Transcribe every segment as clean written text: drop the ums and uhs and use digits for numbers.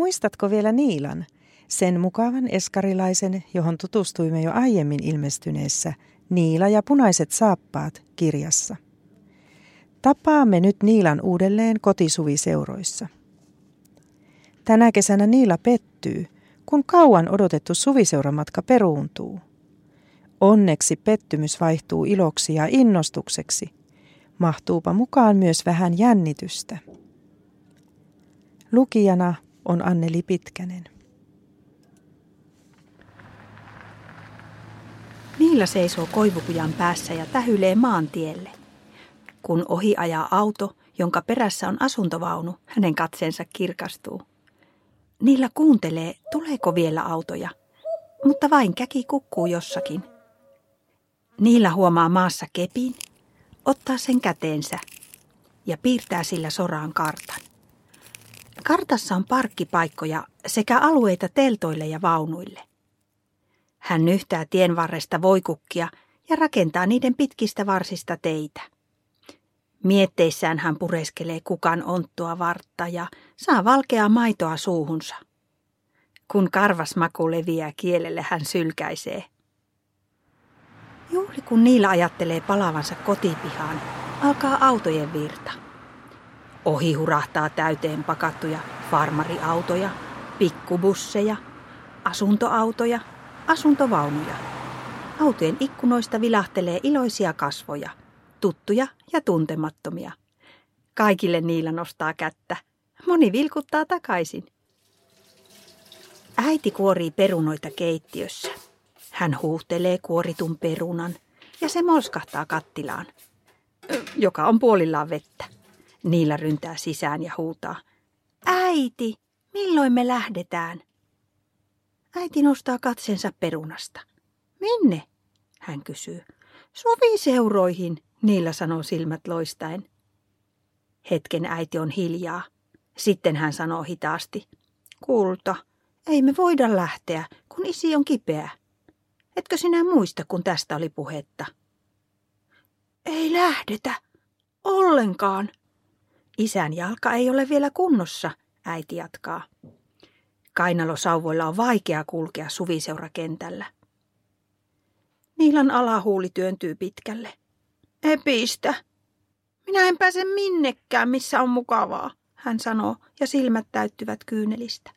Muistatko vielä Niilan, sen mukavan eskarilaisen, johon tutustuimme jo aiemmin ilmestyneessä Niila ja punaiset saappaat -kirjassa? Tapaamme nyt Niilan uudelleen kotisuviseuroissa. Tänä kesänä Niila pettyy, kun kauan odotettu suviseuramatka peruuntuu. Onneksi pettymys vaihtuu iloksi ja innostukseksi. Mahtuupa mukaan myös vähän jännitystä. Lukijana on Anneli Pitkänen. Niila seisoo koivukujan päässä ja tähylee maantielle. Kun ohi ajaa auto, jonka perässä on asuntovaunu, hänen katseensa kirkastuu. Niila kuuntelee, tuleeko vielä autoja, mutta vain käki kukkuu jossakin. Niila huomaa maassa kepin, ottaa sen käteensä ja piirtää sillä soraan kartan. Kartassa on parkkipaikkoja sekä alueita teltoille ja vaunuille. Hän nyhtää tien varresta voikukkia ja rakentaa niiden pitkistä varsista teitä. Mietteissään hän pureskelee kukan onttua vartta ja saa valkeaa maitoa suuhunsa. Kun karvas maku leviää kielelle, hän sylkäisee. Juuri kun Niila ajattelee palavansa kotipihaan, alkaa autojen virta. Ohi hurahtaa täyteen pakattuja farmariautoja, pikkubusseja, asuntoautoja, asuntovaunuja. Autojen ikkunoista vilahtelee iloisia kasvoja, tuttuja ja tuntemattomia. Kaikille Niila nostaa kättä. Moni vilkuttaa takaisin. Äiti kuorii perunoita keittiössä. Hän huuhtelee kuoritun perunan ja se molskahtaa kattilaan, joka on puolillaan vettä. Niila ryntää sisään ja huutaa. Äiti, milloin me lähdetään? Äiti nostaa katseensa perunasta. Minne? Hän kysyy. Suviseuroihin, Niila sanoo silmät loistaen. Hetken äiti on hiljaa. Sitten hän sanoo hitaasti. Kulta, ei me voida lähteä, kun isi on kipeä. Etkö sinä muista, kun tästä oli puhetta? Ei lähdetä. Ollenkaan. Isän jalka ei ole vielä kunnossa, äiti jatkaa. Kainalosauvoilla on vaikea kulkea suviseurakentällä. Niilan alahuuli työntyy pitkälle. Epistä. Minä en pääse minnekään, missä on mukavaa, hän sanoo ja silmät täyttyvät kyynelistä.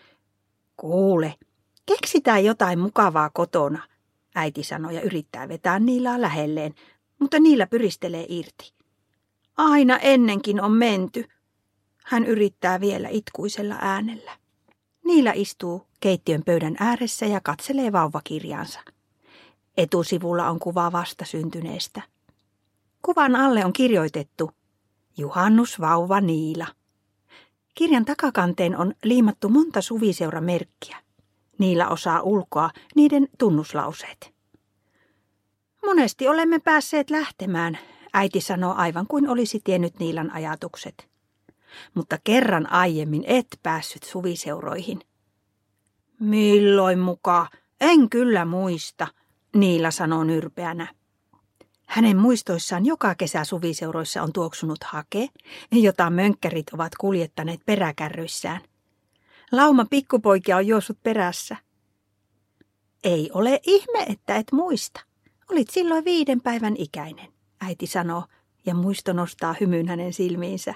Kuule, keksitään jotain mukavaa kotona, äiti sanoo ja yrittää vetää Niilaa lähelleen, mutta Niila pyristelee irti. Aina ennenkin on menty, hän yrittää vielä itkuisella äänellä. Niila istuu keittiön pöydän ääressä ja katselee vauvakirjaansa. Etusivulla on kuva vastasyntyneestä. Kuvan alle on kirjoitettu Juhannusvauva Niila. Kirjan takakanteen on liimattu monta suviseuramerkkiä. Niila osaa ulkoa niiden tunnuslauseet. Monesti olemme päässeet lähtemään, äiti sanoo aivan kuin olisi tiennyt Niilan ajatukset. Mutta kerran aiemmin et päässyt suviseuroihin. Milloin muka? En kyllä muista, Niila sanoo nyrpeänä. Hänen muistoissaan joka kesä suviseuroissa on tuoksunut hake, jota mönkkärit ovat kuljettaneet peräkärryissään. Lauma pikkupoikia on juossut perässä. Ei ole ihme, että et muista. Olit silloin 5 päivän ikäinen, äiti sanoo, ja muisto nostaa hymyn hänen silmiinsä.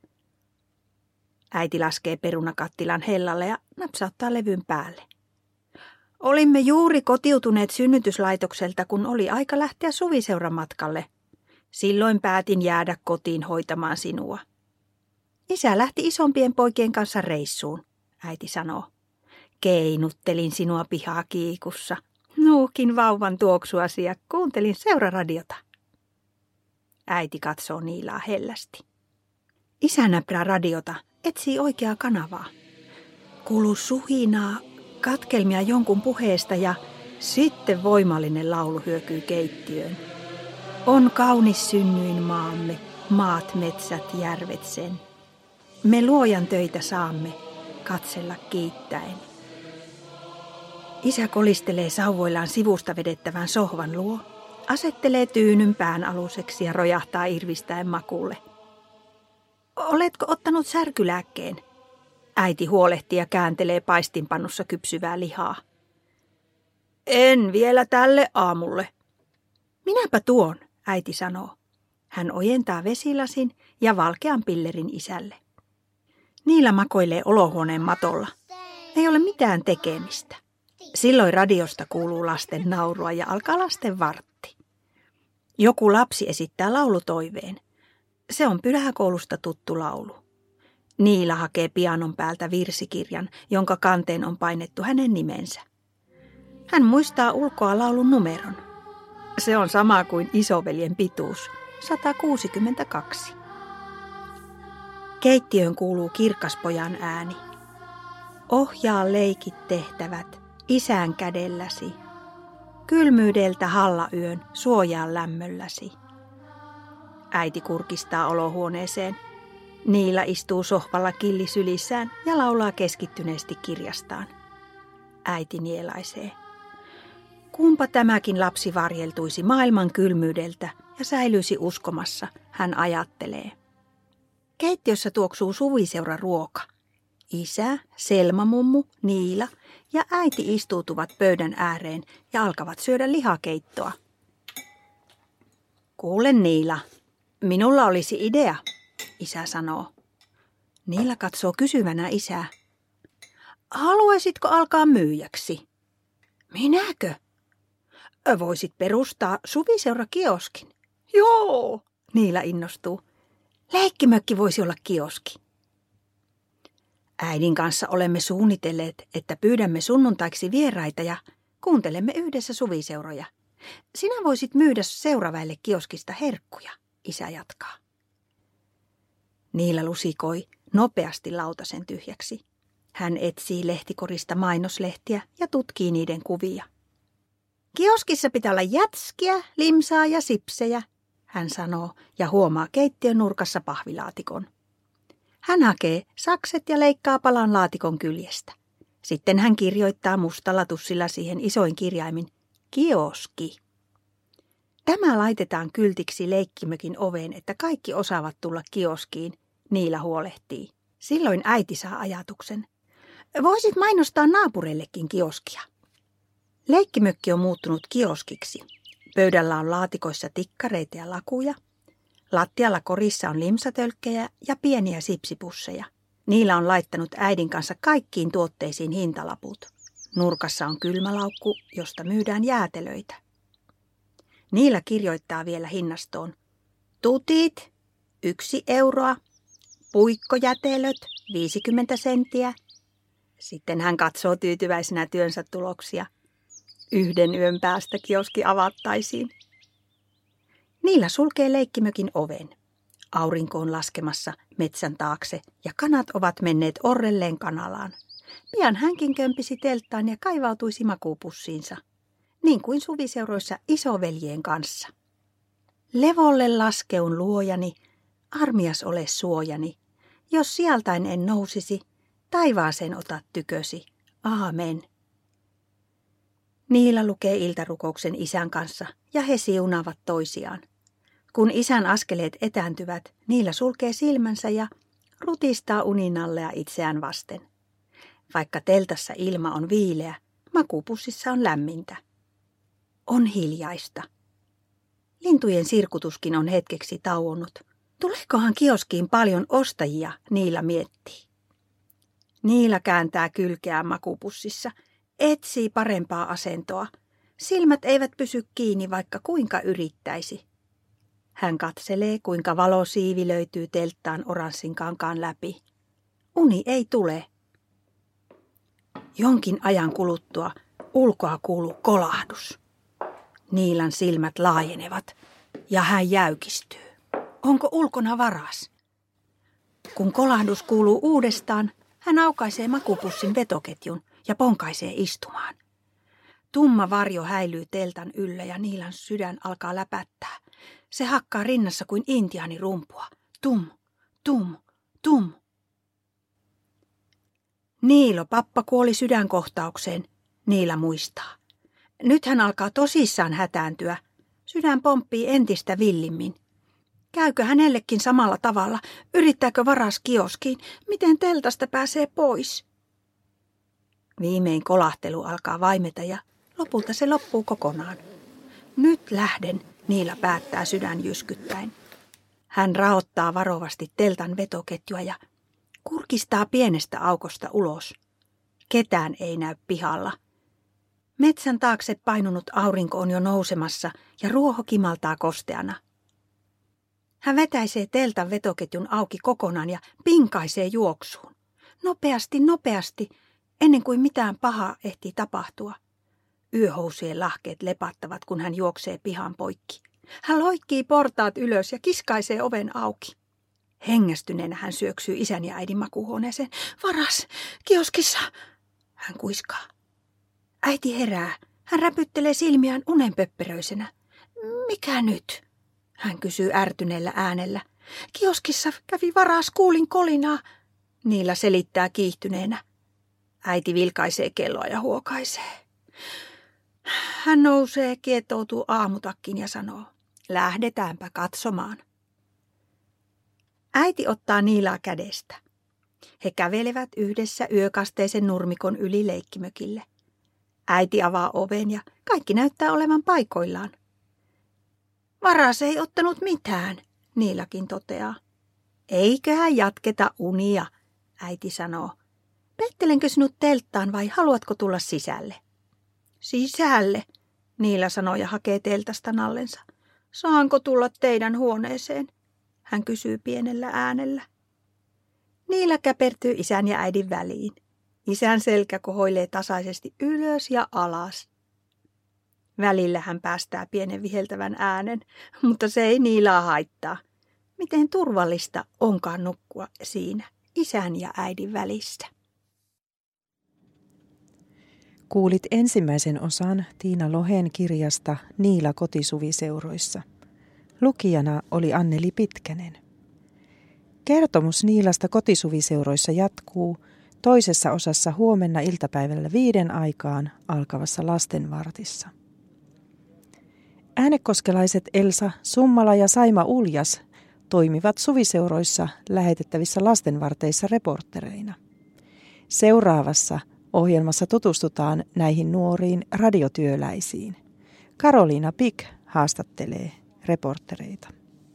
Äiti laskee perunakattilan hellalle ja napsauttaa levyn päälle. Olimme juuri kotiutuneet synnytyslaitokselta, kun oli aika lähteä suviseuраmatkalle. Silloin päätin jäädä kotiin hoitamaan sinua. Isä lähti isompien poikien kanssa reissuun, äiti sanoo. Keinuttelin sinua pihakiikussa. Nuukin vauvan tuoksuasi ja kuuntelin seuraradiota. Äiti katsoo Niilaa hellästi. Isä näprää radiota, etsii oikeaa kanavaa. Kuuluu suhinaa, katkelmia jonkun puheesta ja sitten voimallinen laulu hyökyy keittiöön. On kaunis synnyin maamme, maat, metsät, järvet sen. Me luojan töitä saamme, katsella kiittäen. Isä kolistelee sauvoillaan sivusta vedettävän sohvan luo, asettelee tyynyn pään aluseksi ja rojahtaa irvistäen makuulle. Oletko ottanut särkylääkkeen? Äiti huolehtii ja kääntelee paistinpannussa kypsyvää lihaa. En vielä tälle aamulle. Minäpä tuon, äiti sanoo. Hän ojentaa vesilasin ja valkean pillerin isälle. Niillä makoilee olohuoneen matolla. Ei ole mitään tekemistä. Silloin radiosta kuuluu lasten naurua ja alkaa lasten vartti. Joku lapsi esittää laulutoiveen. Se on pyhäkoulusta tuttu laulu. Niila hakee pianon päältä virsikirjan, jonka kanteen on painettu hänen nimensä. Hän muistaa ulkoa laulun numeron. Se on sama kuin isoveljen pituus, 162. Keittiöön kuuluu kirkaspojan ääni. Ohjaa leikit tehtävät isän kädelläsi. Kylmyydeltä hallayön suojaa lämmölläsi. Äiti kurkistaa olohuoneeseen. Niila istuu sohvalla killisylissään ja laulaa keskittyneesti kirjastaan. Äiti nielaisee. Kumpa tämäkin lapsi varjeltuisi maailman kylmyydeltä ja säilyisi uskomassa, hän ajattelee. Keittiössä tuoksuu suviseuran ruoka. Isä, Selma-mummu, Niila ja äiti istuutuvat pöydän ääreen ja alkavat syödä lihakeittoa. Kuule Niila, minulla olisi idea, isä sanoo. Niila katsoo kysyvänä isää. Haluaisitko alkaa myyjäksi? Minäkö? Voisit perustaa suviseura-kioskin. Joo, Niila innostuu. Leikkimökki voisi olla kioski. Äidin kanssa olemme suunnitelleet, että pyydämme sunnuntaiksi vieraita ja kuuntelemme yhdessä suviseuroja. Sinä voisit myydä seuraväelle kioskista herkkuja, isä jatkaa. Niila lusikoi nopeasti lautasen tyhjäksi. Hän etsii lehtikorista mainoslehtiä ja tutkii niiden kuvia. Kioskissa pitää olla jätskiä, limsaa ja sipsejä, hän sanoo ja huomaa keittiön nurkassa pahvilaatikon. Hän hakee sakset ja leikkaa palan laatikon kyljestä. Sitten hän kirjoittaa mustalla tussilla siihen isoin kirjaimin kioski. Tämä laitetaan kyltiksi leikkimökin oveen, että kaikki osaavat tulla kioskiin, Niila huolehtii. Silloin äiti saa ajatuksen. Voisit mainostaa naapureillekin kioskia. Leikkimökki on muuttunut kioskiksi. Pöydällä on laatikoissa tikkareita ja lakuja. Lattialla korissa on limsatölkkejä ja pieniä sipsipusseja. Niillä on laittanut äidin kanssa kaikkiin tuotteisiin hintalaput. Nurkassa on kylmälaukku, josta myydään jäätelöitä. Niillä kirjoittaa vielä hinnastoon. Tutit, 1 euroa. Puikkojätelöt, 50 senttiä. Sitten hän katsoo tyytyväisenä työnsä tuloksia. 1 yön päästä kioski avattaisiin. Niillä sulkee leikkimökin oven. Aurinko on laskemassa metsän taakse ja kanat ovat menneet orrelleen kanalaan. Pian hänkin kömpisi telttaan ja kaivautuisi makuupussiinsa, niin kuin suviseuroissa isoveljien kanssa. Levolle laskeun luojani, armias ole suojani, jos sieltäin en nousisi, taivaaseen ota tykösi. Aamen. Niila lukee iltarukouksen isän kanssa ja he siunaavat toisiaan. Kun isän askeleet etääntyvät, Niila sulkee silmänsä ja rutistaa uninallea itseään vasten. Vaikka teltassa ilma on viileä, makuupussissa on lämmintä. On hiljaista. Lintujen sirkutuskin on hetkeksi tauonnut. Tuleekohan kioskiin paljon ostajia, Niila miettii. Niila kääntää kylkeä makuupussissa, etsii parempaa asentoa. Silmät eivät pysy kiinni, vaikka kuinka yrittäisi. Hän katselee, kuinka valosiivi löytyy telttaan oranssin kankaan läpi. Uni ei tule. Jonkin ajan kuluttua ulkoa kuuluu kolahdus. Niilan silmät laajenevat ja hän jäykistyy. Onko ulkona varas? Kun kolahdus kuuluu uudestaan, hän aukaisee makupussin vetoketjun ja ponkaisee istumaan. Tumma varjo häilyy teltan yllä ja Niilan sydän alkaa läpättää. Se hakkaa rinnassa kuin intiaani rumpua. Tum, tum, tum. Niilo, pappa kuoli sydänkohtaukseen, Niila muistaa. Nyt hän alkaa tosissaan hätääntyä. Sydän pomppii entistä villimmin. Käykö hänellekin samalla tavalla? Yrittääkö varas kioskiin? Miten teltasta pääsee pois? Viimein kolahtelu alkaa vaimeta ja lopulta se loppuu kokonaan. Nyt lähden, Niila päättää sydän jyskyttäen. Hän raottaa varovasti teltan vetoketjua ja kurkistaa pienestä aukosta ulos. Ketään ei näy pihalla. Metsän taakse painunut aurinko on jo nousemassa ja ruoho kimaltaa kosteana. Hän vetäisee teltan vetoketjun auki kokonaan ja pinkaisee juoksuun. Nopeasti, nopeasti, ennen kuin mitään pahaa ehtii tapahtua. Yöhousujen lahkeet lepattavat, kun hän juoksee pihan poikki. Hän loikkii portaat ylös ja kiskaisee oven auki. Hengästyneenä hän syöksyy isän ja äidin makuuhuoneeseen. Varas, kioskissa, hän kuiskaa. Äiti herää. Hän räpyttelee silmiään unenpöpperöisenä. Mikä nyt? Hän kysyy ärtyneellä äänellä. Kioskissa kävi varas, kuulin kolinaa. Niila selittää kiihtyneenä. Äiti vilkaisee kelloa ja huokaisee. Hän nousee, kietoutuu aamutakkiin ja sanoo, lähdetäänpä katsomaan. Äiti ottaa Niilaa kädestä. He kävelevät yhdessä yökasteisen nurmikon yli leikkimökille. Äiti avaa oven ja kaikki näyttää olevan paikoillaan. Varas ei ottanut mitään, Niilakin toteaa. Eiköhän jatketa unia, äiti sanoo. Pettelenkö sinut telttaan vai haluatko tulla sisälle? Sisälle, Niila sanoo ja hakee teltasta nallensa. Saanko tulla teidän huoneeseen? Hän kysyy pienellä äänellä. Niila käpertyy isän ja äidin väliin. Isän selkä kohoilee tasaisesti ylös ja alas. Välillä hän päästää pienen viheltävän äänen, mutta se ei Niilaa haittaa. Miten turvallista onkaan nukkua siinä isän ja äidin välissä. Kuulit ensimmäisen osan Tiina Lohen kirjasta Niila kotisuviseuroissa. Lukijana oli Anneli Pitkänen. Kertomus Niilasta kotisuviseuroissa jatkuu toisessa osassa huomenna iltapäivällä 5 aikaan alkavassa lastenvartissa. Äänekoskelaiset Elsa Summala ja Saima Uljas toimivat suviseuroissa lähetettävissä lastenvarteissa reporttereina. Seuraavassa ohjelmassa tutustutaan näihin nuoriin radiotyöläisiin. Karoliina Pik haastattelee reporttereita.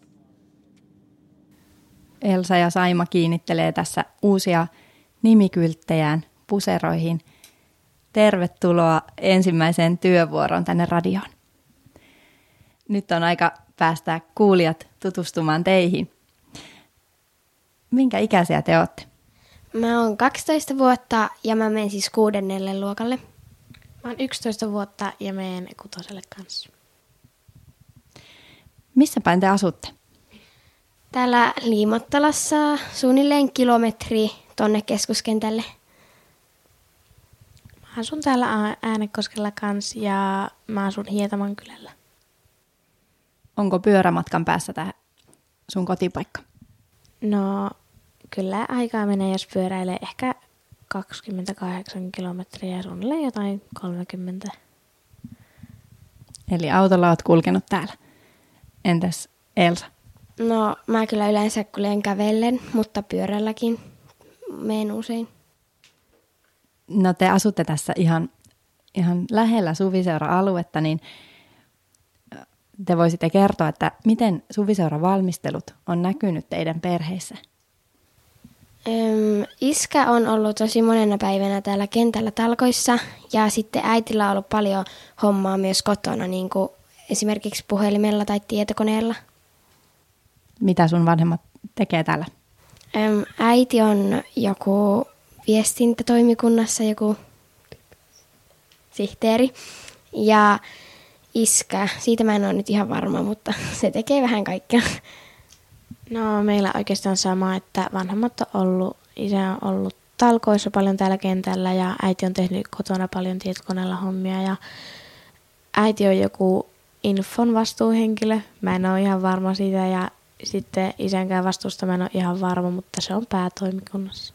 Elsa ja Saima kiinnittelee tässä uusia nimikylttejään puseroihin. Tervetuloa ensimmäiseen työvuoroon tänne radioon. Nyt on aika päästää kuulijat tutustumaan teihin. Minkä ikäisiä te olette? Mä oon 12 vuotta ja mä menen siis 6. luokalle. Mä oon 11 vuotta ja menen 6. kanssa. Missä päin te asutte? Täällä Liimottalassa suunnilleen kilometri tonne keskuskentälle. Mä asun täällä Äänekoskella kanssa ja mä asun Hietaman kylällä. Onko pyörämatkan päässä tämä sun kotipaikka? No kyllä aikaa menee, jos pyöräilee ehkä 28 kilometriä ja suunnilleen jotain 30. Eli autolla oot kulkenut täällä. Entäs Elsa? No mä kyllä yleensä kuljen kävellen, mutta pyörälläkin menen usein. No te asutte tässä ihan lähellä Suviseura-aluetta, niin te voisitte kertoa, että miten Suviseura-valmistelut on näkynyt teidän perheissä? Iskä on ollut tosi monena päivänä täällä kentällä talkoissa ja sitten äitillä on ollut paljon hommaa myös kotona, niin kuin esimerkiksi puhelimella tai tietokoneella. Mitä sun vanhemmat tekee täällä? Äiti on joku viestintätoimikunnassa, joku sihteeri ja iskä, siitä mä en ole nyt ihan varma, mutta se tekee vähän kaikkea. No meillä oikeastaan sama, että vanhemmat on ollut, isä on ollut talkoissa paljon täällä kentällä ja äiti on tehnyt kotona paljon tietokoneella hommia ja äiti on joku infon vastuuhenkilö. Mä en ole ihan varma siitä ja sitten isänkään vastuusta mä en ole ihan varma, mutta se on päätoimikunnassa.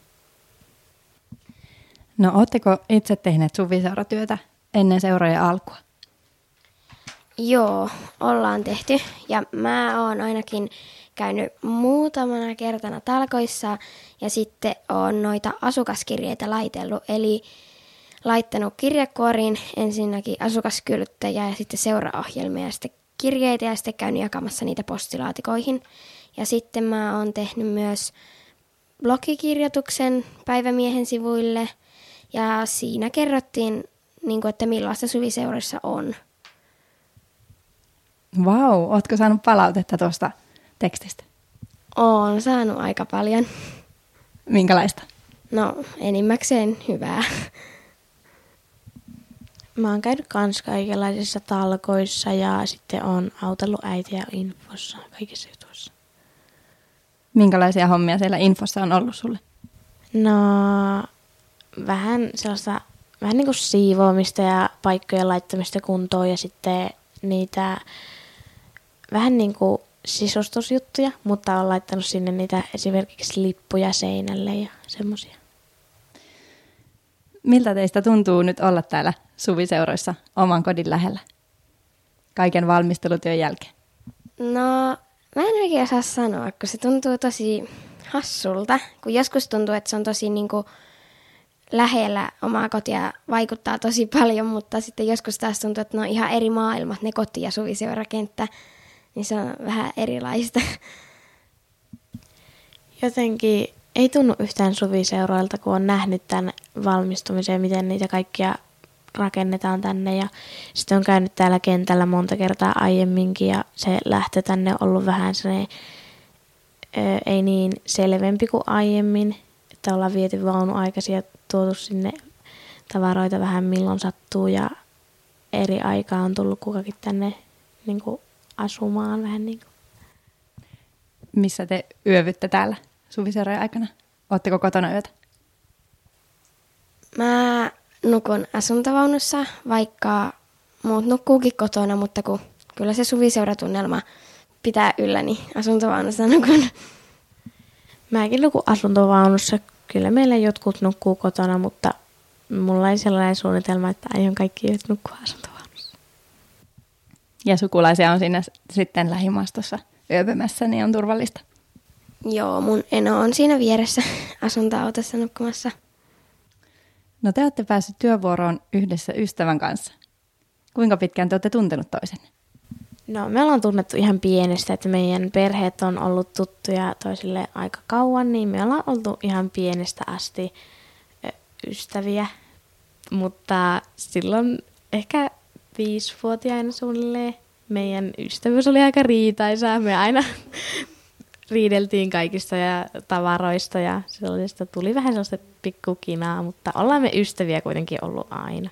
No ootteko itse tehneet Suviseuratyötä ennen seurojen alkua? Joo, ollaan tehty ja mä oon ainakin käynyt muutamana kertana talkoissa ja sitten olen noita asukaskirjeitä laitellut. Eli laittanut kirjekuoriin ensinnäkin asukaskylttejä ja sitten seuraohjelmia ja sitten kirjeitä ja sitten käynyt jakamassa niitä postilaatikoihin. Ja sitten mä oon tehnyt myös blogikirjoituksen Päivämiehen sivuille ja siinä kerrottiin, että millaista suviseuroissa on. Vau, ootko saanut palautetta tuosta tekstistä? Oon saanut aika paljon. Minkälaista? No, enimmäkseen hyvää. Mä oon käynyt kans kaikenlaisissa talkoissa ja sitten oon autellut äitiä infossa, kaikissa jutuissa. Minkälaisia hommia siellä infossa on ollut sulle? No, vähän niin kuin siivoamista ja paikkojen laittamista kuntoon ja sitten niitä vähän niin kuin sisustusjuttuja, mutta olen laittanut sinne niitä esimerkiksi lippuja seinälle ja semmoisia. Miltä teistä tuntuu nyt olla täällä suviseuroissa oman kodin lähellä kaiken valmistelutyön jälkeen? No, mä en oikein osaa sanoa, kun se tuntuu tosi hassulta, kun joskus tuntuu, että se on tosi lähellä omaa kotia, vaikuttaa tosi paljon, mutta sitten joskus taas tuntuu, että ne on ihan eri maailmat, ne koti- ja suviseurakenttä, niin se on vähän erilaista. Jotenkin ei tunnu yhtään suviseuroilta, kun on nähnyt tämän valmistumisen, miten niitä kaikkia rakennetaan tänne. Ja sitten on käynyt täällä kentällä monta kertaa aiemminkin ja se lähtö tänne on ollut vähän sellainen, ei niin selvempi kuin aiemmin. Että ollaan viety vaunu aikaisin ja tuotu sinne tavaroita vähän milloin sattuu ja eri aikaa on tullut kukakin tänne niin kuin asumaan vähän niin kuin. Missä te yövytte täällä suviseurojen aikana? Ootteko kotona yötä? Mä nukun asuntovaunussa, vaikka muut nukkuukin kotona, mutta kyllä se suviseuratunnelma pitää yllä, niin asuntovaunussa nukun. Mäkin nukun asuntovaunussa. Kyllä meillä jotkut nukkuu kotona, mutta mulla ei sellainen suunnitelma, että aion kaikki yöt nukkua asuntovaunussa. Ja sukulaisia on siinä sitten lähimaastossa yöpymässä, niin on turvallista. Joo, mun eno on siinä vieressä asuntoautossa nukkumassa. No te olette päässeet työvuoroon yhdessä ystävän kanssa. Kuinka pitkään te olette tuntenut toisenne? No me ollaan tunnettu ihan pienestä, että meidän perheet on ollut tuttuja toisille aika kauan, niin me ollaan oltu ihan pienestä asti ystäviä. Mutta silloin ehkä 5-vuotiaana suunnilleen meidän ystävyys oli aika riitaisaa. Me aina riideltiin kaikista ja tavaroista ja sellaista tuli vähän sellaista pikkukinaa, mutta ollaan me ystäviä kuitenkin ollut aina.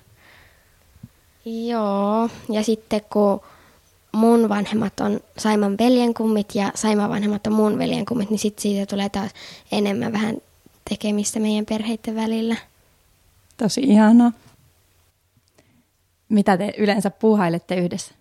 Joo, ja sitten kun mun vanhemmat on Saiman veljenkummit ja Saiman vanhemmat on mun veljenkummit, niin sitten siitä tulee taas enemmän vähän tekemistä meidän perheiden välillä. Tosi ihanaa. Mitä te yleensä puuhailette yhdessä?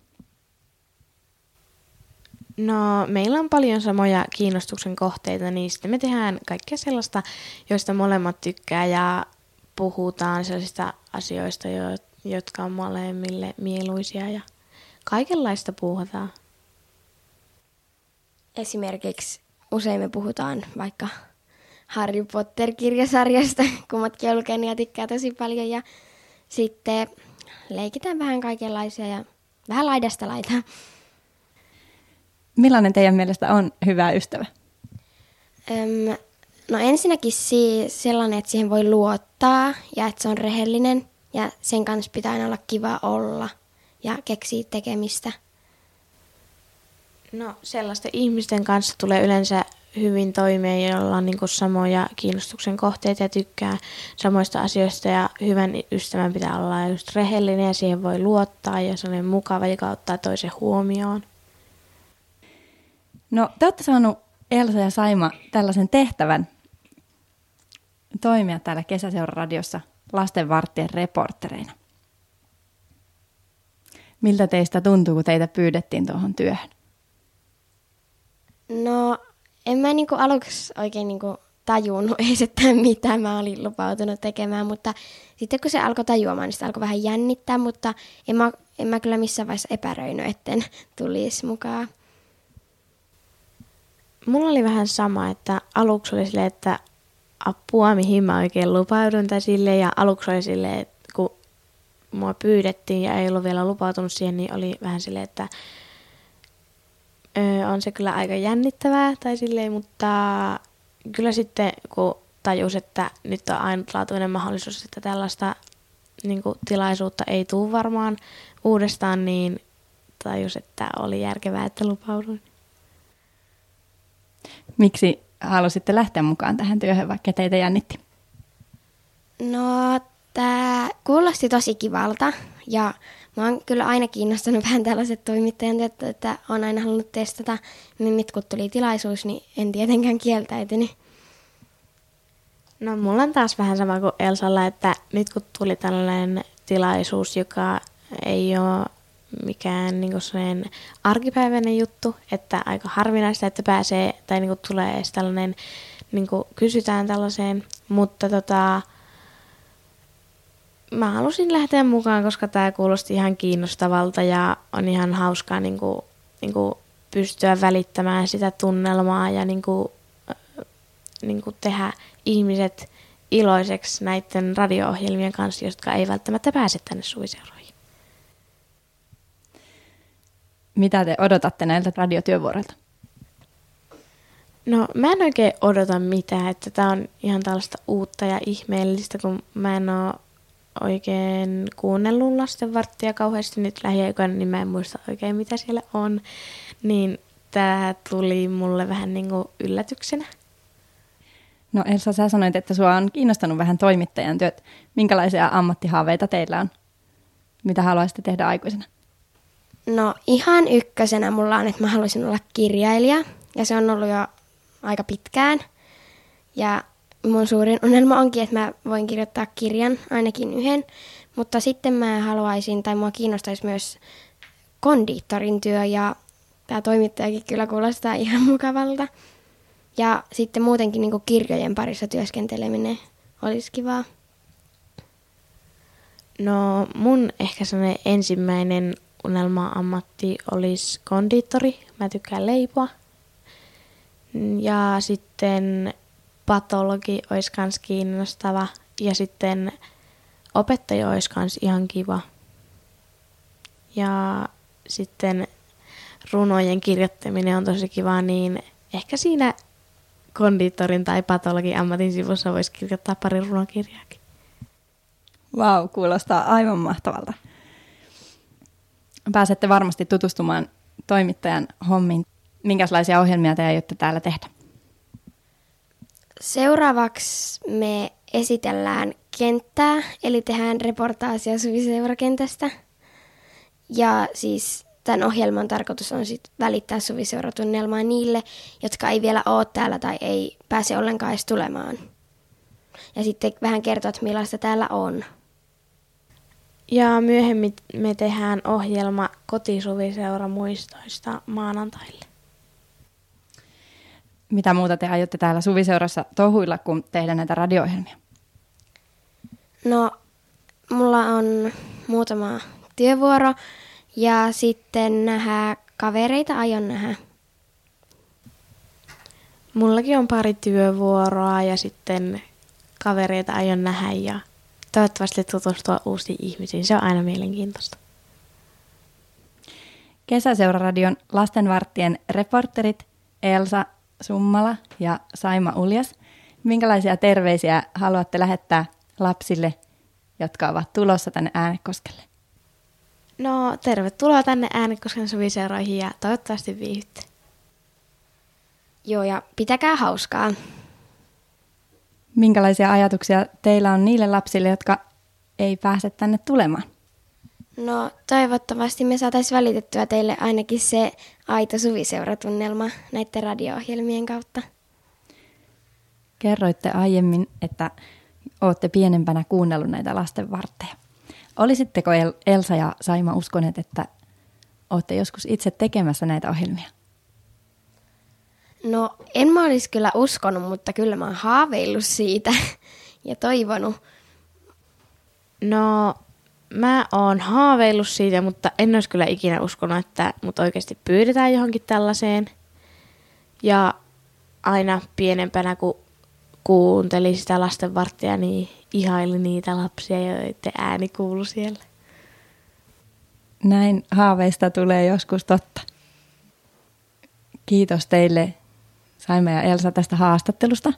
No, meillä on paljon samoja kiinnostuksen kohteita, niin sitten me tehdään kaikkea sellaista, joista molemmat tykkää ja puhutaan sellaisista asioista, jotka on molemmille mieluisia ja kaikenlaista puhutaan. Esimerkiksi usein me puhutaan vaikka Harry Potter-kirjasarjasta, kummatkin on lukenut ja tykkää tosi paljon ja sitten leikitään vähän kaikenlaisia ja vähän laidasta laitaan. Millainen teidän mielestä on hyvä ystävä? No ensinnäkin sellainen, että siihen voi luottaa ja että se on rehellinen ja sen kanssa pitää aina olla kiva olla ja keksiä tekemistä. No sellaisten ihmisten kanssa tulee yleensä hyvin toimeen, joilla on niinku samoja kiinnostuksen kohteita ja tykkää samoista asioista ja hyvän ystävän pitää olla just rehellinen ja siihen voi luottaa ja sellainen mukava, joka ottaa toisen huomioon. No te olette saanut Elsa ja Saima tällaisen tehtävän toimia täällä Kesäseura-radiossa lastenvarttien reporttereina. Miltä teistä tuntuu, kun teitä pyydettiin tuohon työhön? No en mä aluksi oikein tajunnut esittää mitä mä olin lupautunut tekemään, mutta sitten kun se alkoi tajuamaan, niin sitä alkoi vähän jännittää, mutta en mä kyllä missään vaiheessa epäröinyt, etten tulisi mukaan. mulla oli vähän sama, että aluksi oli silleen, että apua, mihin mä oikein lupaudun tai silleen. Ja aluksi oli silleen, että kun mua pyydettiin ja ei ollut vielä lupautunut siihen, niin oli vähän silleen, että on se kyllä aika jännittävää tai silleen, mutta kyllä sitten kun tajus, että nyt on ainutlaatuinen mahdollisuus, että tällaista niin kuin tilaisuutta ei tule varmaan uudestaan, niin tajus, että oli järkevää, että lupauduin. Miksi halusitte lähteä mukaan tähän työhön, vaikka teitä jännitti? No, tämä kuulosti tosi kivalta ja mä oon kyllä aina kiinnostanut vähän tällaiset toimittajan työt, että on aina halunnut testata. Nyt kun tuli tilaisuus, niin en tietenkään kieltäytynyt. No mulla on taas vähän sama kuin Elsalla, että nyt kun tuli tällainen tilaisuus, joka ei ole mikään niin kuin arkipäiväinen juttu, että aika harvinaista, että pääsee tai niin kuin tulee edes tällainen, niin kuin kysytään tällaiseen, mutta mä halusin lähteä mukaan, koska tämä kuulosti ihan kiinnostavalta ja on ihan hauskaa niin kuin pystyä välittämään sitä tunnelmaa ja niin kuin tehdä ihmiset iloiseksi näiden radio-ohjelmien kanssa, jotka ei välttämättä pääse tänne suviseuroihin. Mitä te odotatte näiltä radiotyövuoroilta? No mä en oikein odota mitään, että tää on ihan tällaista uutta ja ihmeellistä, kun mä en oo oikein kuunnellut lastenvarttia kauheasti nyt lähiaikoina, niin mä en muista oikein mitä siellä on. Niin tää tuli mulle vähän niin kuin yllätyksenä. No Elsa, sä sanoit, että sua on kiinnostanut vähän toimittajan työt. Minkälaisia ammattihaaveita teillä on? Mitä haluaisitte tehdä aikuisena? No ihan ykkösenä mulla on, että mä haluaisin olla kirjailija ja se on ollut jo aika pitkään. Ja mun suurin unelma onkin, että mä voin kirjoittaa kirjan, ainakin yhden. Mutta sitten mä haluaisin, tai mua kiinnostaisi myös kondiittorin työ ja tää toimittajakin kyllä kuulostaa ihan mukavalta. Ja sitten muutenkin niin kuin kirjojen parissa työskenteleminen olisi kivaa. No mun ehkä sellainen ensimmäinen unelma-ammatti olisi kondiittori. Mä tykkään leipoa. Ja sitten patologi olisi kans kiinnostava. Ja sitten opettaja olisi kans ihan kiva. Ja sitten runojen kirjoittaminen on tosi kiva, niin ehkä siinä kondiittorin tai patologin ammatin sivussa voisi kirjoittaa pari runokirjaakin. Vau, kuulostaa aivan mahtavalta. Pääsette varmasti tutustumaan toimittajan hommiin. Minkälaisia ohjelmia te aiotte täällä tehdä? Seuraavaksi me esitellään kenttää, eli tehdään reportaasia suviseurakentästä. Ja siis tämän ohjelman tarkoitus on sit välittää suviseuratunnelmaa niille, jotka ei vielä ole täällä tai ei pääse ollenkaan edes tulemaan. Ja sitten vähän kertoa, että millaista täällä on. Ja myöhemmin me tehdään ohjelma kotisuviseura muistoista maanantaille. Mitä muuta te aiotte täällä suviseurassa touhuilla, kun tehdä näitä radio-ohjelmia? No, mulla on muutama työvuoro ja sitten kavereita aion nähdä. Mullakin on pari työvuoroa ja sitten kavereita aion nähdä ja toivottavasti tutustua uusiin ihmisiin. Se on aina mielenkiintoista. Kesäseuraradion lastenvarttien reporterit Elsa Summala ja Saima Uljas. Minkälaisia terveisiä haluatte lähettää lapsille, jotka ovat tulossa tänne Äänekoskelle? No, tervetuloa tänne Äänekosken suviseuroihin ja toivottavasti viihdytte. Joo, ja pitäkää hauskaa. Minkälaisia ajatuksia teillä on niille lapsille, jotka ei pääse tänne tulemaan? No, toivottavasti me saataisiin välitettyä teille ainakin se aito suviseuratunnelma näiden radio-ohjelmien kautta. Kerroitte aiemmin, että olette pienempänä kuunnellut näitä lastenvartteja. Olisitteko Elsa ja Saima uskoneet, että olette joskus itse tekemässä näitä ohjelmia? No, en mä olisi kyllä uskonut, mutta kyllä mä oon haaveillut siitä ja toivonut. No, mä oon haaveillut siitä, mutta en olisi kyllä ikinä uskonut, että mut oikeasti pyydetään johonkin tällaiseen. Ja aina pienempänä, kun kuuntelin sitä lastenvarttia, niin ihailin niitä lapsia, joiden ääni kuului siellä. Näin haaveista tulee joskus totta. Kiitos teille Saima ja Elsa tästä haastattelusta.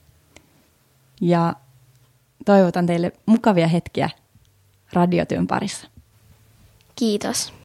Ja toivotan teille mukavia hetkiä radiotyön parissa. Kiitos.